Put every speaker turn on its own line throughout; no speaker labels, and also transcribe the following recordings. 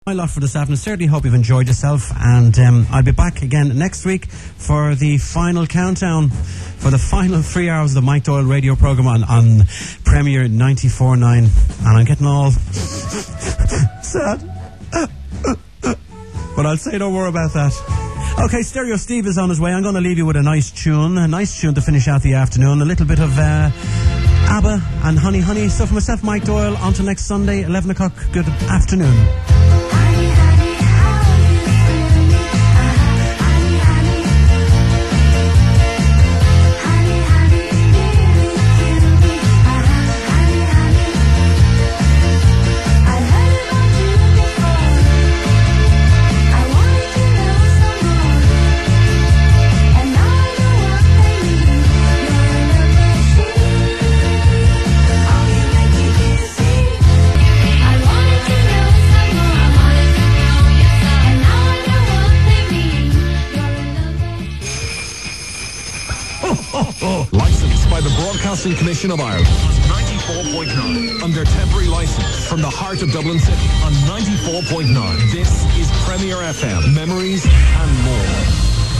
My lot for this afternoon. Certainly hope you've enjoyed yourself, and I'll be back again next week for the final countdown for the final 3 hours of the Mike Doyle radio programme on Premier 94.9, and I'm getting all sad. But I'll say no more about that. Okay, Stereo Steve is on his way. I'm going to leave you with a nice tune to finish out the afternoon. A little bit of ABBA and Honey Honey. So for myself, Mike Doyle, on to next Sunday, 11 o'clock. Good afternoon.
Licensed by the Broadcasting Commission of Ireland. 94.9. Under temporary license from the heart of Dublin City on 94.9. This is Premier FM. Memories and more.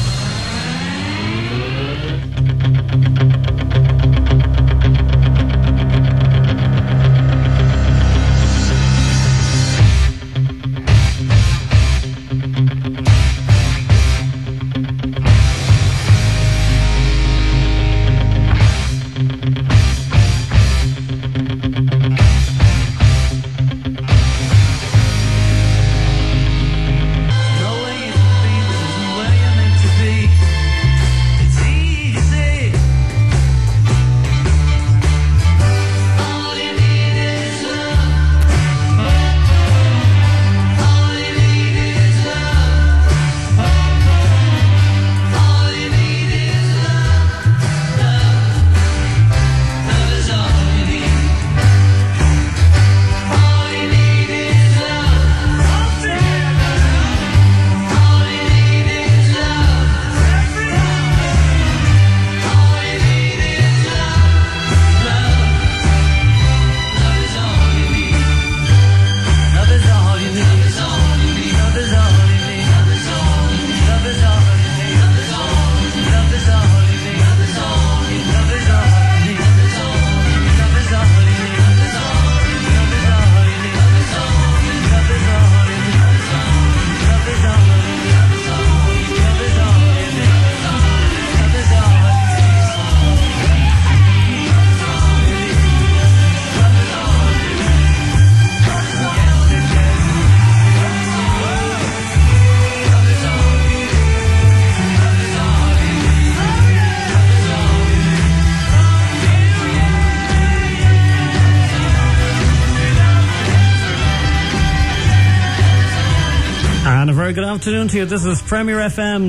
Very good afternoon to you. This is Premier FM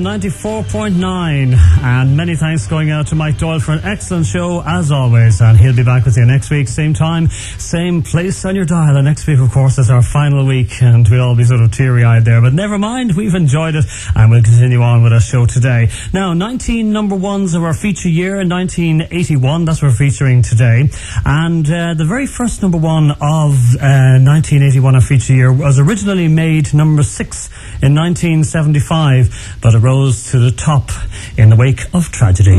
94.9, and many thanks going out to Mike Doyle for an excellent show as always, and he'll be back with you next week, same time, same place on your dial. And next week, of course, is our final week, and we'll all be sort of teary-eyed there, but never mind, we've enjoyed it, and we'll continue on with our show today. Now, 19 number ones of our feature year in 1981, that's what we're featuring today, and the very first number one of 1981, our feature year, was originally made number 6 in 1975, but it rose to the top in the wake of tragedy.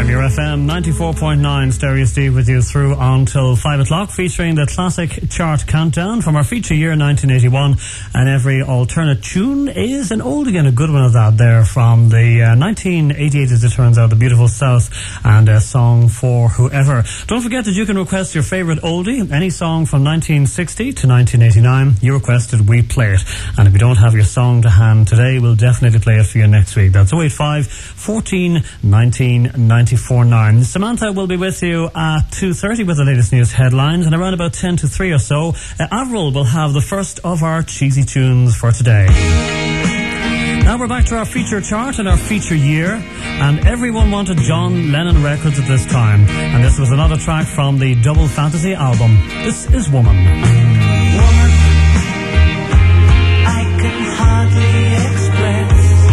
Premier FM 94.9 Stereo Steve with you through until 5 o'clock, featuring the classic chart countdown from our feature year 1981, and every alternate tune is an old again, a good one of that there from the 1988 as it turns out, the beautiful South, and a song for whoever. Don't forget that you can request your favourite oldie, any song from 1960 to 1989. You requested, we play it, and if you don't have your song to hand today, we'll definitely play it for you next week. That's 085 14 19 94 9. Samantha will be with you at 2:30 with the latest news headlines, and around about 10 to 3 or so, Avril will have the first of our cheesy tunes for today. Now we're back to our feature chart and our feature year, and everyone wanted John Lennon records at this time, and this was another track from the Double Fantasy album. This is Woman.
Woman, I can hardly express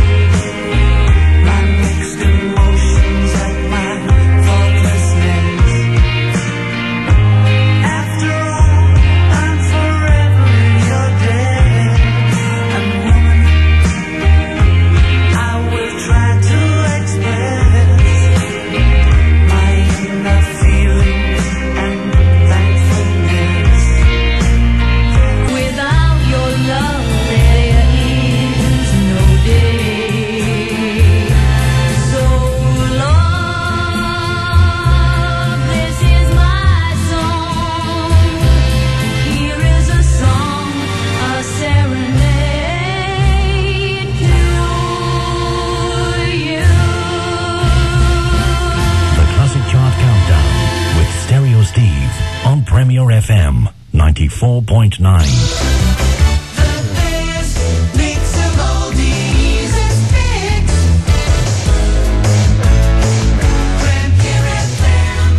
my mixed emotions at my thoughtlessness. After all, I'm forever in your debt. And woman, I will try to express my inner feelings and thankfulness. Without your love, there is no day. So love, this is my song. Here is a song, a serenade to you.
The Classic Chart Countdown with Stereo Steve on Premier FM 94.9.
The best mix of oldies and hits. Premier FM.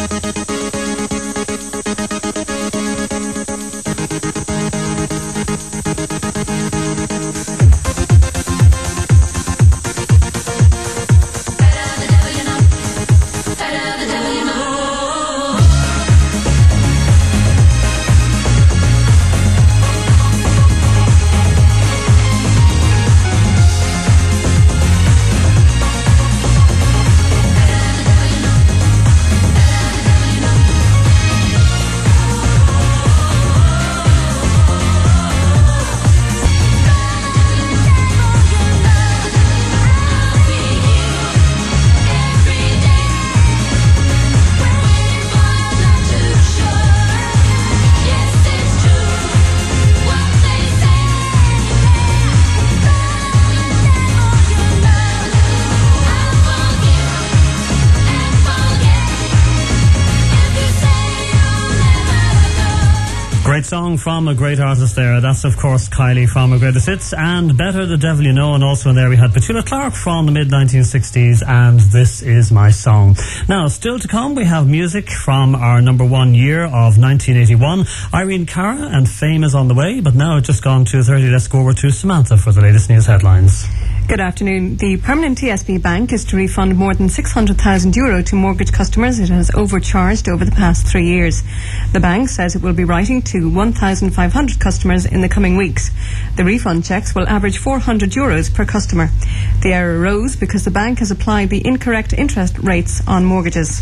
Great song from a great artist there. That's, of course, Kylie from A Greatest Hits, and Better the Devil You Know. And also in there we had Petula Clark from the mid-1960s, and This Is My Song. Now, still to come, we have music from our number one year of 1981. Irene Cara and Fame is on the way, but now it's just gone 2:30. Let's go over to Samantha for the latest news headlines.
Good afternoon. The Permanent TSB Bank is to refund more than €600,000 to mortgage customers it has overcharged over the past 3 years. The bank says it will be writing to 1,500 customers in the coming weeks. The refund cheques will average €400 per customer. The error arose because the bank has applied the incorrect interest rates on mortgages.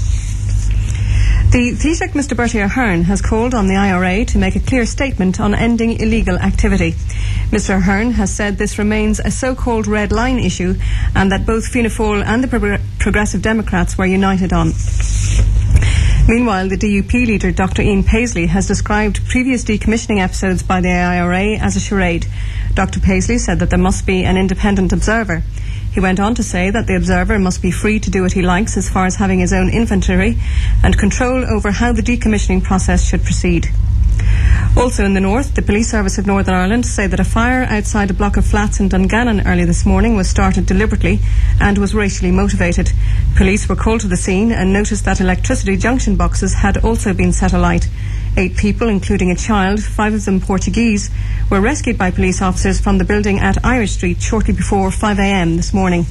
The Taoiseach, Mr Bertie Ahern, has called on the IRA to make a clear statement on ending illegal activity. Mr Ahern has said this remains a so-called red line issue, and that both Fianna Fáil and the Progressive Democrats were united on. Meanwhile, the DUP leader, Dr Ian Paisley, has described previous decommissioning episodes by the IRA as a charade. Dr Paisley said that there must be an independent observer. He went on to say that the observer must be free to do what he likes as far as having his own inventory and control over how the decommissioning process should proceed. Also in the north, the Police Service of Northern Ireland say that a fire outside a block of flats in Dungannon early this morning was started deliberately and was racially motivated. Police were called to the scene and noticed that electricity junction boxes had also been set alight. 8 people, including a child, 5 of them Portuguese, were rescued by police officers from the building at Irish Street shortly before 5 a.m. this morning.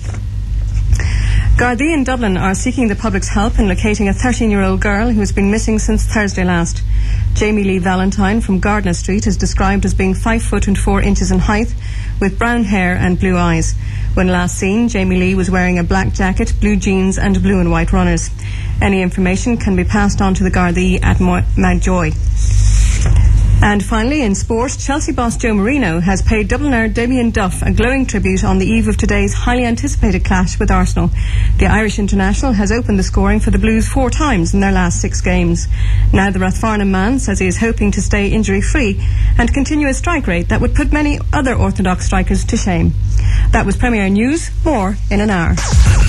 Gardaí in Dublin are seeking the public's help in locating a 13-year-old girl who has been missing since Thursday last. Jamie Lee Valentine from Gardner Street is described as being 5 foot and 4 inches in height, with brown hair and blue eyes. When last seen, Jamie Lee was wearing a black jacket, blue jeans and blue and white runners. Any information can be passed on to the Gardaí at Mountjoy. And finally, in sport, Chelsea boss Joe Marino has paid Dubliner Damien Duff a glowing tribute on the eve of today's highly anticipated clash with Arsenal. The Irish international has opened the scoring for the Blues 4 times in their last 6 games. Now the Rathfarnham man says he is hoping to stay injury-free and continue a strike rate that would put many other orthodox strikers to shame. That was Premier News. More in an hour.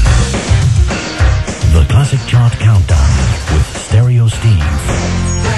The Classic Chart Countdown with Stereo Steve.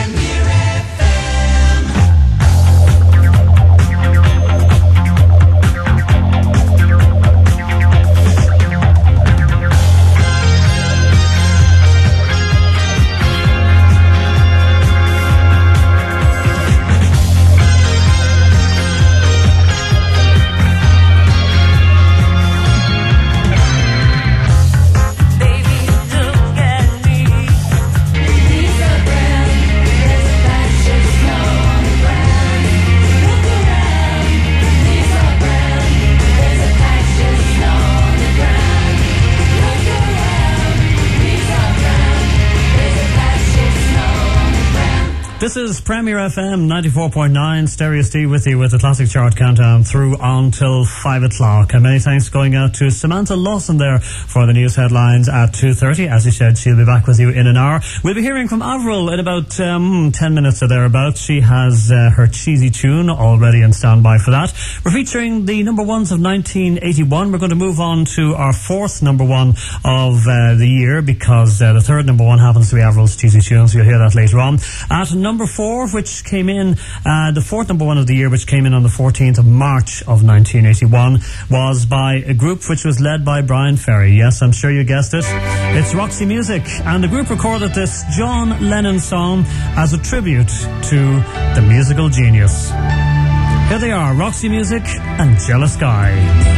This is Premier FM 94.9, Stereo Steve with you with the Classic Chart Countdown through until 5 o'clock. And many thanks going out to Samantha Lawson there for the news headlines at 2:30. As you said, she'll be back with you in an hour. We'll be hearing from Avril in about 10 minutes or thereabouts. She has her cheesy tune already in standby for that. We're featuring the number ones of 1981. We're going to move on to our 4th number one of the year, because the 3rd number one happens to be Avril's cheesy tune, so you'll hear that later on. At number 4, which came in, the 4th number one of the year, which came in on the 14th of March of 1981, was by a group which was led by Brian Ferry. Yes, I'm sure you guessed it. It's Roxy Music, and the group recorded this John Lennon song as a tribute to the musical genius. Here they are, Roxy Music and Jealous Guy.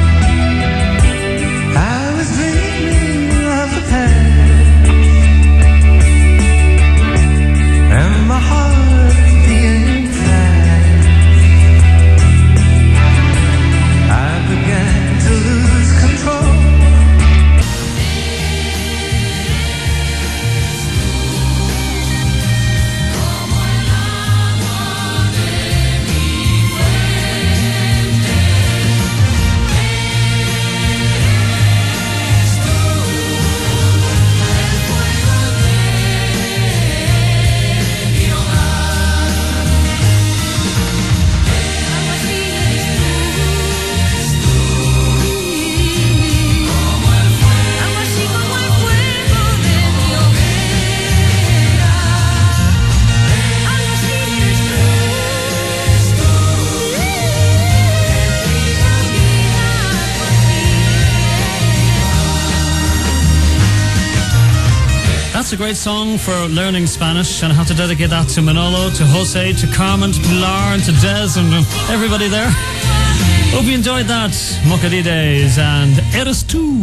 I was dreaming of the past, and my heart being fast. I began to lose control.
That's a great song for learning Spanish, and I have to dedicate that to Manolo, to Jose, to Carmen, to Pilar, and to Des, and everybody there. Hope you enjoyed that. Mocadides and Eres Tú.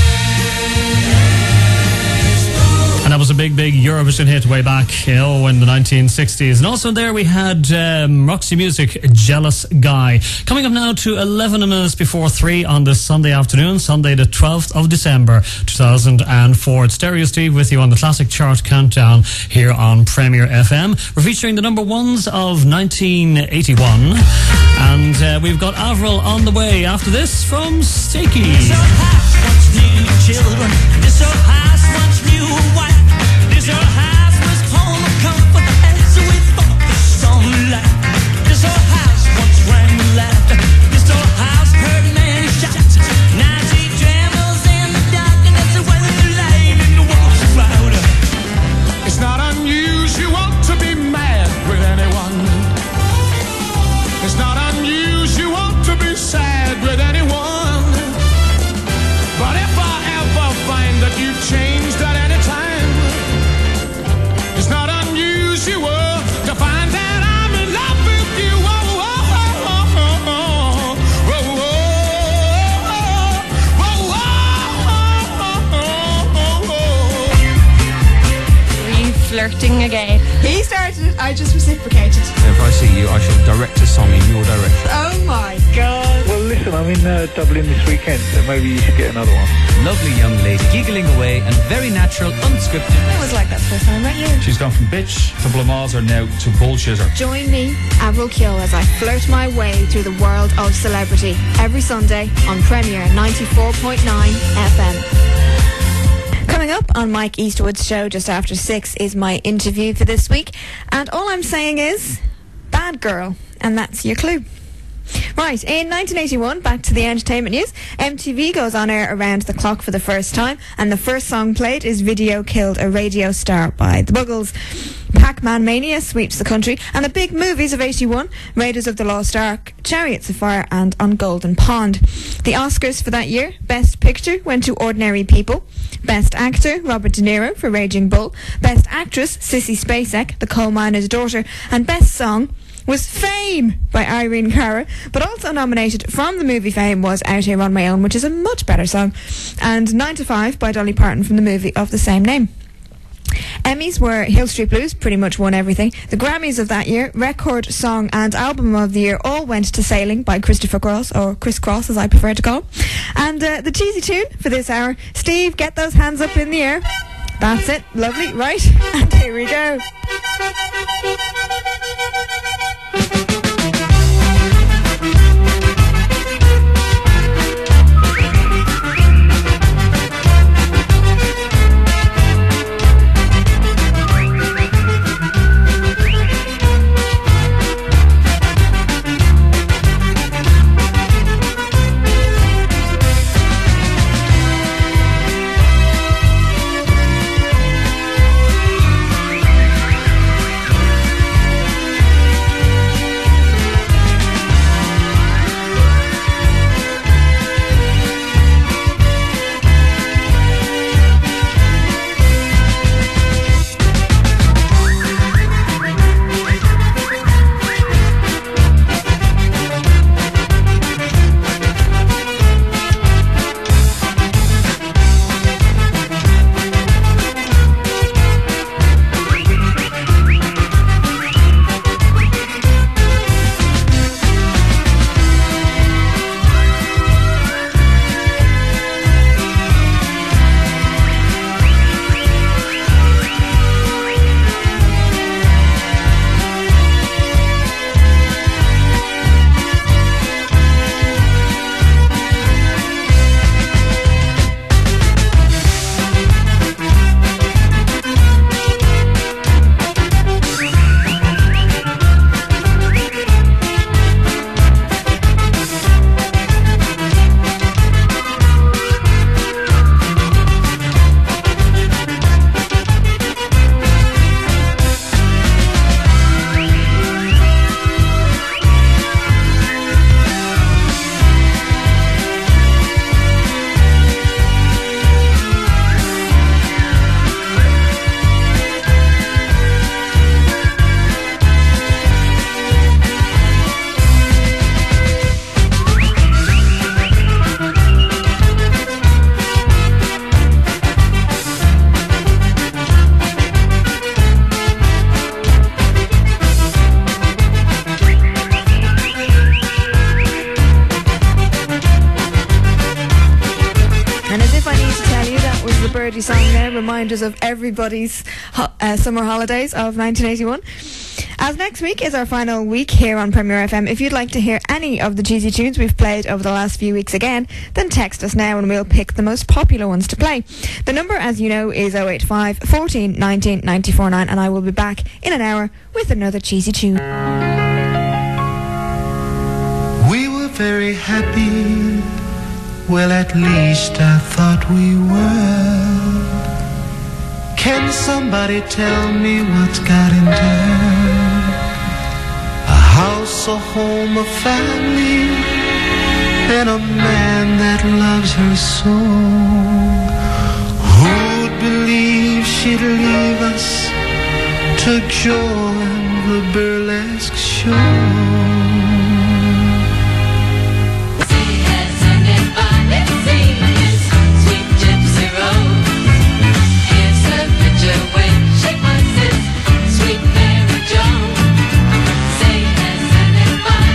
And that was a big Eurovision hit way back, in the 1960s. And also there we had Roxy Music, Jealous Guy. Coming up now to 11 minutes before 3 on this Sunday afternoon, Sunday the 12th of December, 2004. It's Stereo Steve with you on the Classic Chart Countdown here on Premier FM. We're featuring the number ones of 1981. And we've got Avril on the way after this from Stakey.
This old house wants new children. This old house wants new wife. This old house was home of comfort as we focused on life. This old house once rang with laughter. This old house heard many shots. Now she trembles in the darkness when the light in the walls are louder.
It's not unusual to be mad with anyone. It's not unusual to be sad with anyone. But if I ever find that you changed at any time, it's not unusual to find that I'm in love with you. Oh, oh, oh, oh, oh, oh, oh, oh.
Are you flirting again?
He started it, I just reciprocated.
If I see you, I shall direct a
song in your direction.
Oh my God.
Well, listen, I'm in Dublin this weekend, so maybe you should get another one.
Lovely young lady, giggling away and very natural, unscripted.
I was like that the first time I met you.
She's gone from bitch to blamazer now to bullshitter.
Join me, Avril Keogh, as I flirt my way through the world of celebrity every Sunday on Premier 94.9 FM. Coming up on Mike Eastwood's show just after 6 is my interview for this week, and all I'm saying is bad girl, and that's your clue. Right, in 1981, back to the entertainment news, MTV goes on air around the clock for the first time, and the first song played is Video Killed a Radio Star by the Buggles. Pac-Man Mania sweeps the country, and the big movies of 81, Raiders of the Lost Ark, Chariots of Fire and On Golden Pond. The Oscars for that year, Best Picture went to Ordinary People, Best Actor, Robert De Niro for Raging Bull, Best Actress, Sissy Spacek, The Coal Miner's Daughter, and Best Song was Fame by Irene Cara, but also nominated from the movie Fame was Out Here on My Own, which is a much better song, and 9 to 5 by Dolly Parton from the movie of the same name. Emmys were Hill Street Blues, pretty much won everything. The Grammys of that year, Record, Song and Album of the Year all went to Sailing by Christopher Cross, or Chris Cross as I prefer to call him. And the cheesy tune for this hour, Steve, get those hands up in the air. That's it, lovely, right? And here we go. Song there, reminders of everybody's summer holidays of 1981. As next week is our final week here on Premier FM, if you'd like to hear any of the cheesy tunes we've played over the last few weeks again, then text us now and we'll pick the most popular ones to play. The number, as you know, is 085 14 19 94 9, and I will be back in an hour with another cheesy tune.
We were very happy. Well, at least I thought we were. Can somebody tell me what's got into her? A house, a home, a family, and a man that loves her so. Who'd believe she'd leave us to join the burlesque show?
Shake my sis, sweet Mary Joan. Say, has anybody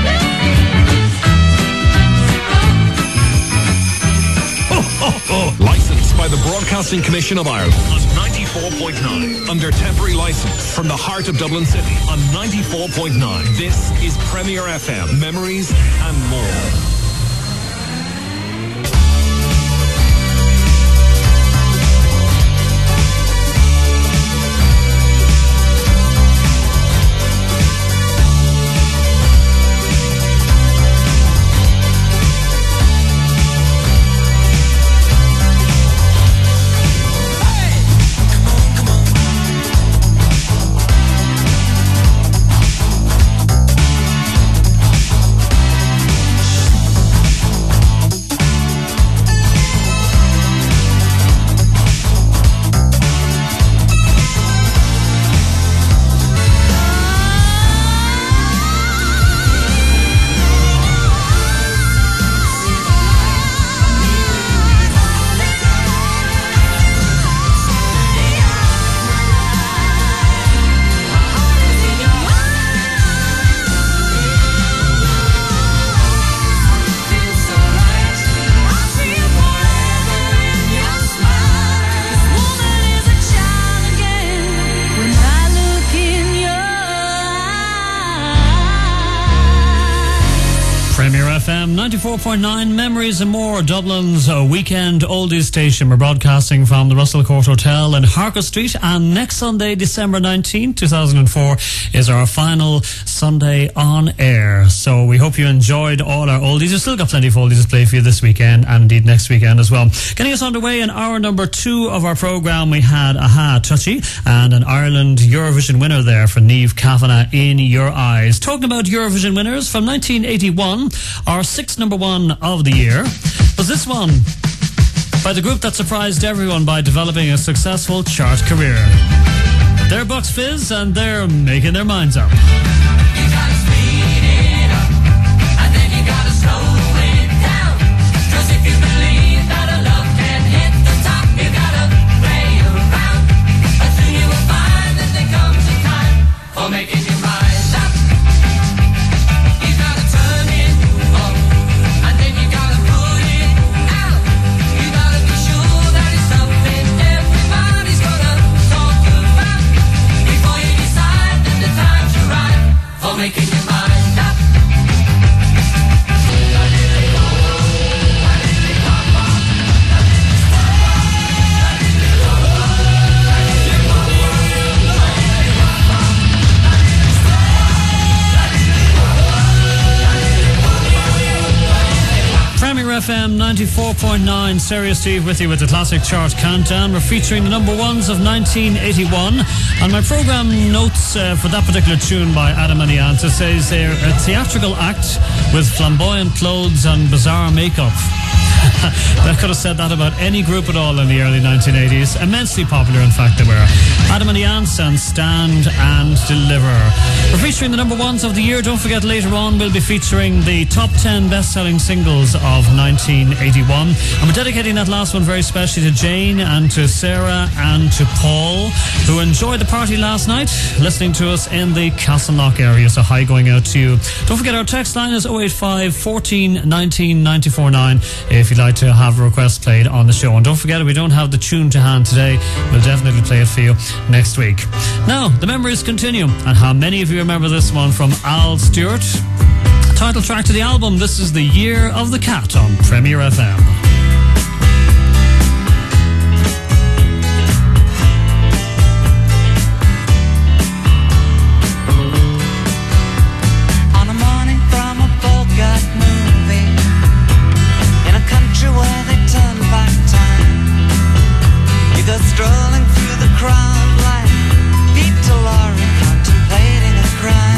Broadcasting Commission of Ireland on 94.9 under temporary license from the heart of Dublin City on 94.9. This is Premier FM, memories and more.
Premier FM 94.9, memories and more. Dublin's weekend oldies station. We're broadcasting from the Russell Court Hotel in Harcourt Street, and next Sunday, December 19, 2004, is our final Sunday on air. So we hope you enjoyed all our oldies. We've still got plenty of oldies to play for you this weekend and indeed next weekend as well. Getting us underway in hour number 2 of our programme, we had Aha Touchy and an Ireland Eurovision winner there for Niamh Kavanagh, In Your Eyes. Talking about Eurovision winners from 1981, our 6th number 1 of the year was this one by the group that surprised everyone by developing a successful chart career. They're Bucks Fizz and they're making their minds up.
You gotta speed it up, and then you gotta slow it down. 'Cause if you believe that a love can hit the top, you gotta play around. And soon you will find that there comes a time for making your mind up. You gotta turn it up, and then you gotta put it out. You gotta be sure that it's something everybody's gonna talk about before you decide that the time's right for making your mind up.
Premier FM 94.9, Stereo Steve with you with the Classic Chart Countdown. We're featuring the number ones of 1981. And my programme notes for that particular tune by Adam and the Ants, it says they're a theatrical act with flamboyant clothes and bizarre makeup. I could have said that about any group at all in the early 1980s. Immensely popular, in fact, they were. Adam and the Ants and Stand and Deliver. We're featuring the number ones of the year. Don't forget, later on we'll be featuring the top 10 best-selling singles of 1981. And we're dedicating that last one very specially to Jane and to Sarah and to Paul, who enjoyed the party last night listening to us in the Castleknock area. So hi going out to you. Don't forget, our text line is 085 14 19 94 9 if you'd like to have a request played on the show. And don't forget, if we don't have the tune to hand today, we'll definitely play it for you next week. Now, the memories continue. And how many of you remember this one from Al Stewart? Title track to the album. This is The Year of the Cat on Premier FM.
On a morning from a Bogart movie, in a country where they turn back time, you go strolling through the crowd like Peter Lorre contemplating a crime.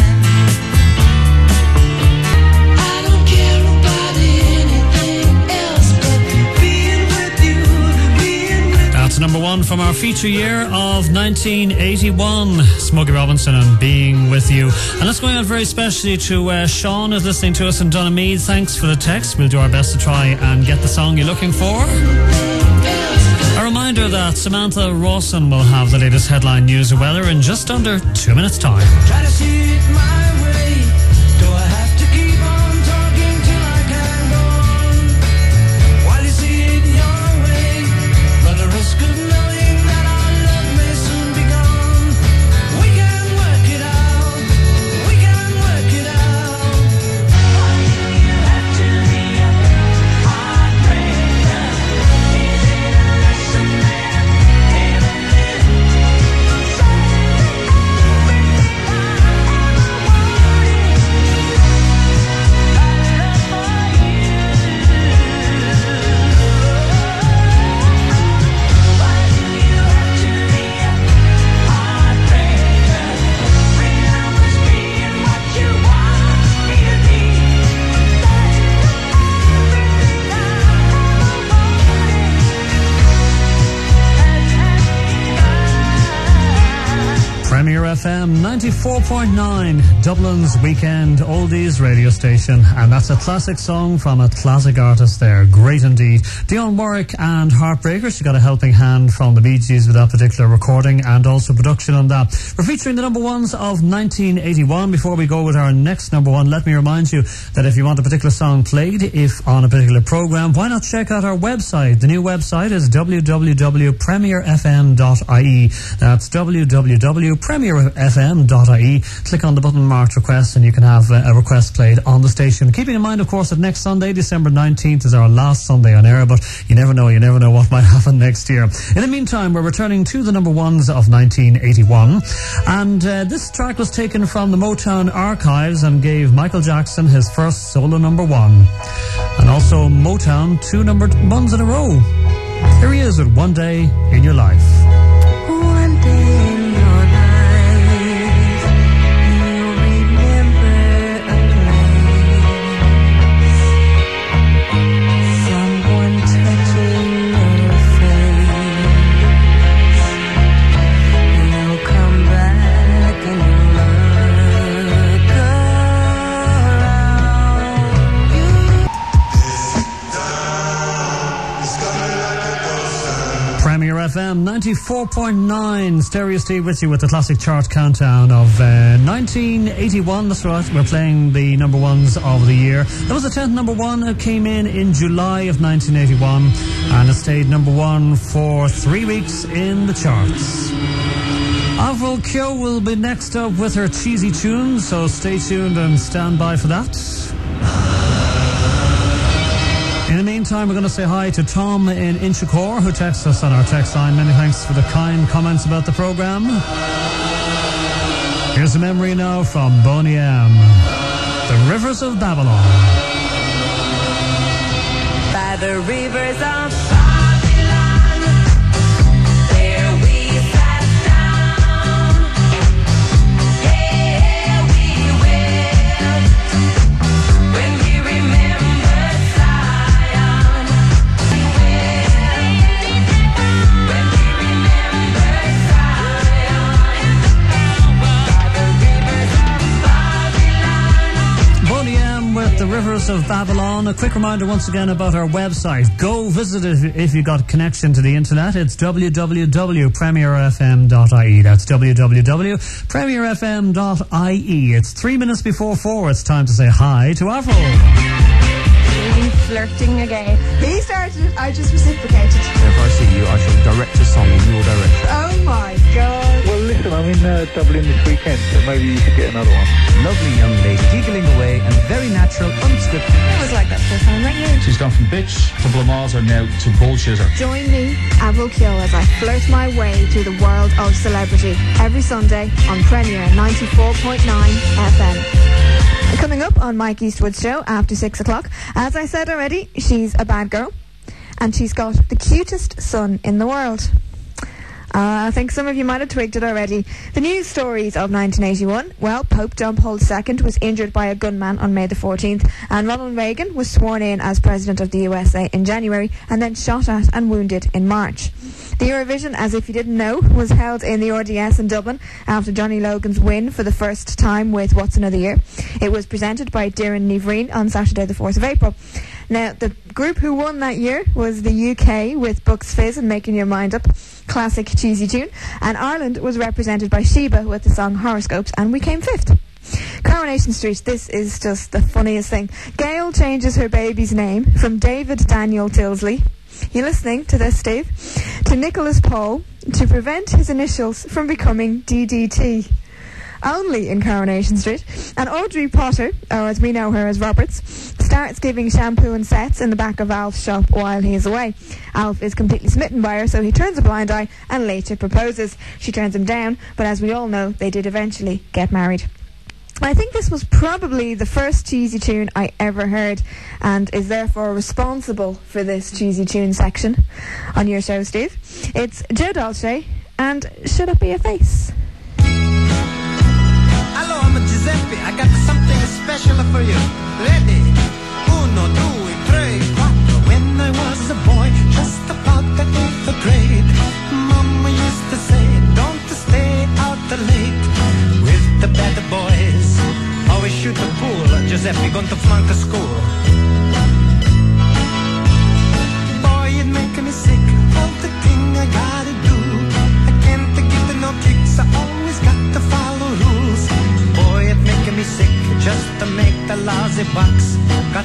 I don't care about anything else but being with you, being with you.
That's number one from our feature year of 1981, Smokey Robinson and Being With You. And that's going out very specially to Sean, who's listening to us in Donamead. Thanks for the text. We'll do our best to try and get the song you're looking for. A reminder that Samantha Rawson will have the latest headline news and weather in just under 2 minutes' time.
Try to see it my way. Do I have to keep on talking till I can go on? While you see it your way, run a risk
FM 94.9, Dublin's weekend oldies radio station. And that's a classic song from a classic artist there. Great indeed. Dionne Warwick and Heartbreakers. She got a helping hand from the Bee Gees with that particular recording and also production on that. We're featuring the number ones of 1981. Before we go with our next number one, let me remind you that if you want a particular song played, if on a particular program, why not check out our website? The new website is www.premierfm.ie. That's www.premierfm.ie. Click on the button marked request and you can have a request played on the station. Keeping in mind, of course, that next Sunday, December 19th, is our last Sunday on air, but you never know what might happen next year. In the meantime, we're returning to the number ones of 1981, and this track was taken from the Motown archives and gave Michael Jackson his first solo number one, and also Motown 2 number ones in a row. Here he is with One Day in Your Life.
One day in your life, you'll remember a place, someone touching your face. You'll come back and look around you.
Premier FM 94.9, Stereo Steve with you with the classic chart countdown of 1981. That's right, we're playing the number ones of the year. That was the 10th number one. It came in July of 1981 and it stayed number one for 3 weeks in the charts. Avril Kyo will be next up with her cheesy tune, so stay tuned and stand by for that. In the meantime, we're going to say hi to Tom in Inchicore, who texts us on our text line. Many thanks for the kind comments about the programme. Here's a memory now from Boney M. The Rivers of Babylon.
By the rivers of Babylon, there we sat down. Here we wept when we remembered Zion. We wept when we remembered Zion. By the rivers of Babylon.
Boney M with The Rivers of Babylon. A quick reminder once again about our website. Go visit it if you got connection to the internet. It's www.premierfm.ie. That's www.premierfm.ie. It's 3 minutes before 4. It's time to say hi to Avril.
Flirting again. He started it, I just reciprocated.
If I see you, I shall direct a song in your direction.
Oh my God.
Well, listen, I'm in Dublin this weekend, so maybe you should get another one.
Lovely young lady, giggling away and very natural, unscripted.
I was like that for a time, weren't you?
She's gone from bitch to blamazer now to bullshitter.
Join me, Avril Kyo, as I flirt my way through the world of celebrity every Sunday on Premier 94.9 FM. Coming up on Mike Eastwood's show after 6 o'clock, as I said already, she's a bad girl and she's got the cutest son in the world. I think some of you might have twigged it already. The news stories of 1981. Well, Pope John Paul II was injured by a gunman on May the 14th, and Ronald Reagan was sworn in as President of the USA in January and then shot at and wounded in March. The Eurovision, as if you didn't know, was held in the RDS in Dublin after Johnny Logan's win for the first time with What's Another Year. It was presented by Doireann Ní Bhríon on Saturday the 4th of April. Now, the group who won that year was the UK with Bucks Fizz and Making Your Mind Up, classic cheesy tune, and Ireland was represented by Sheba with the song Horoscopes, and we came 5th. Coronation Street, this is just the funniest thing. Gail changes her baby's name from David Daniel Tilsley, you listening to this, Steve, to Nicholas Paul to prevent his initials from becoming DDT. Only in Coronation Street. And Audrey Potter, or as we know her as Roberts, starts giving shampoo and sets in the back of Alf's shop while he is away. Alf is completely smitten by her, so he turns a blind eye and later proposes. She turns him down, but as we all know, they did eventually get married. I think this was probably the first cheesy tune I ever heard, and is therefore responsible for this cheesy tune section on your show, Steve. It's Joe Dolce and Shut Up Your Face.
Hello, I'm Giuseppe. I got something special for you. Ready? 1, 2, 3, 4. When I was a boy, just about the 8th grade, Mama used to say, don't stay out late.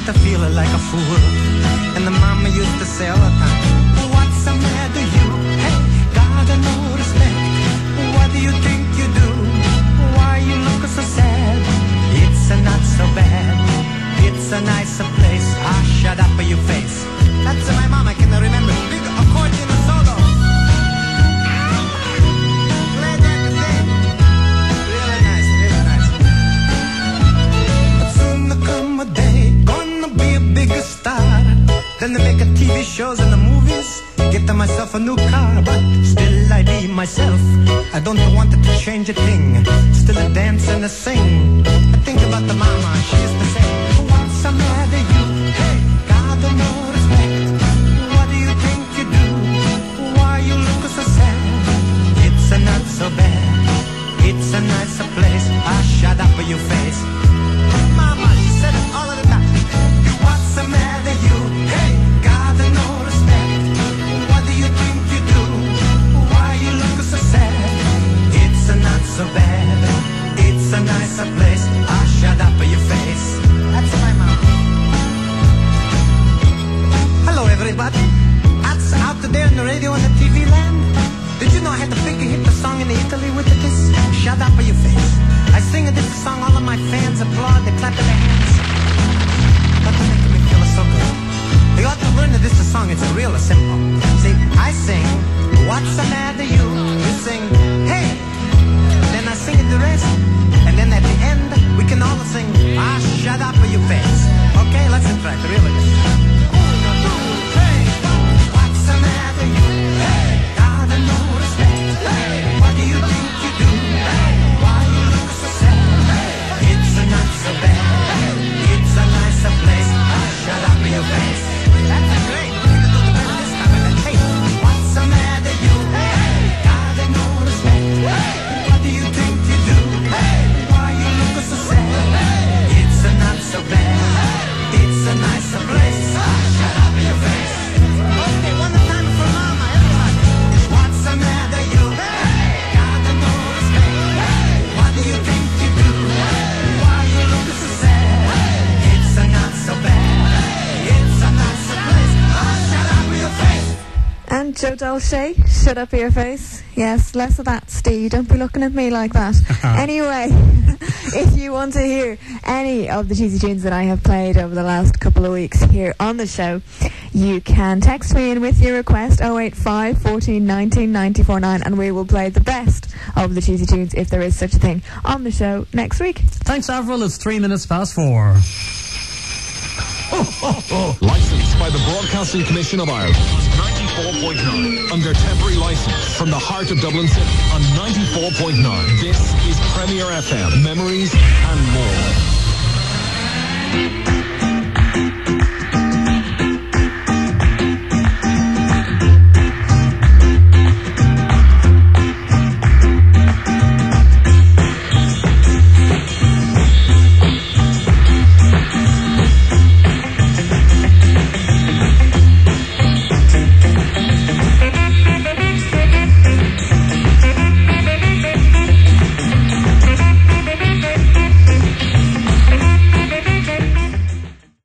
got to feel like a fool. And the mama used to say all the time, what's the matter you? Hey, gotta no respect. What do you think you do? Why you look so sad? It's not so bad. It's a nicer place. Ah, shut up for your face. That's my mama can remember. Big accordion solo. Play that thing. Really nice, really nice. But soon there come a day, gonna be a bigger star. Then they make a TV shows and the movies. Get myself a new car, but still I be myself. I don't want it to change a thing. Still a dance and a sing. I think about the mama, she used to say, what's the matter you? Hey, got no respect. What do you think you do? Why you look so sad? It's not so bad. It's a nicer place. Ah, shut up for your face. Mama, she said it all of the time. What's the matter you? Hey, got no respect. What do you think you do? Why you look so sad? It's not so bad. It's a nicer place. Ah, shut up for your face. That's my mom. Hello, everybody. That's out there on the radio and the TV land. Did you know I had the big hit the song in Italy with the kiss? Shut up for your face. I sing this song, all of my fans applaud, they clap their hands. That's making me feel so good. You ought to learn that this song, it's real simple. See, I sing, what's the matter you? You sing, hey. Then I sing the rest. And then at the end, we can all sing, ah, shut up for your face. Okay, let's try it, really. What's the matter you? Hey, got no respect. Hey, what do you think you do? Hey, why you look so sad? It's not so bad. It's a nicer place. Ah, shut up for your face. That's great. We can do the better this time. Hey, what's the matter you? Hey, got no respect. Hey, what do you think you do? Hey, why you look so sad? It's not so bad. It's a nicer place. Ah, shut up for your face. Okay, one more time for mama, everybody. What's the matter you? Hey, got no respect. Hey, what do you think you do? Why you look so sad? It's not so bad. It's a nicer place. Ah, shut up for your face.
And Joe Dolce, shut up your face. Yes, less of that, Steve. Don't be looking at me like that. Anyway, if you want to hear any of the cheesy tunes that I have played over the last couple of weeks here on the show, you can text me in with your request 085 14 19 94 9, and we will play the best of the cheesy tunes, if there is such a thing, on the show next week.
Thanks, Avril. It's 3 minutes past 4.
Licensed by the Broadcasting Commission of Ireland. 94.9. Under temporary license from the heart of Dublin City on 94.9. This is Premier FM. Memories and more.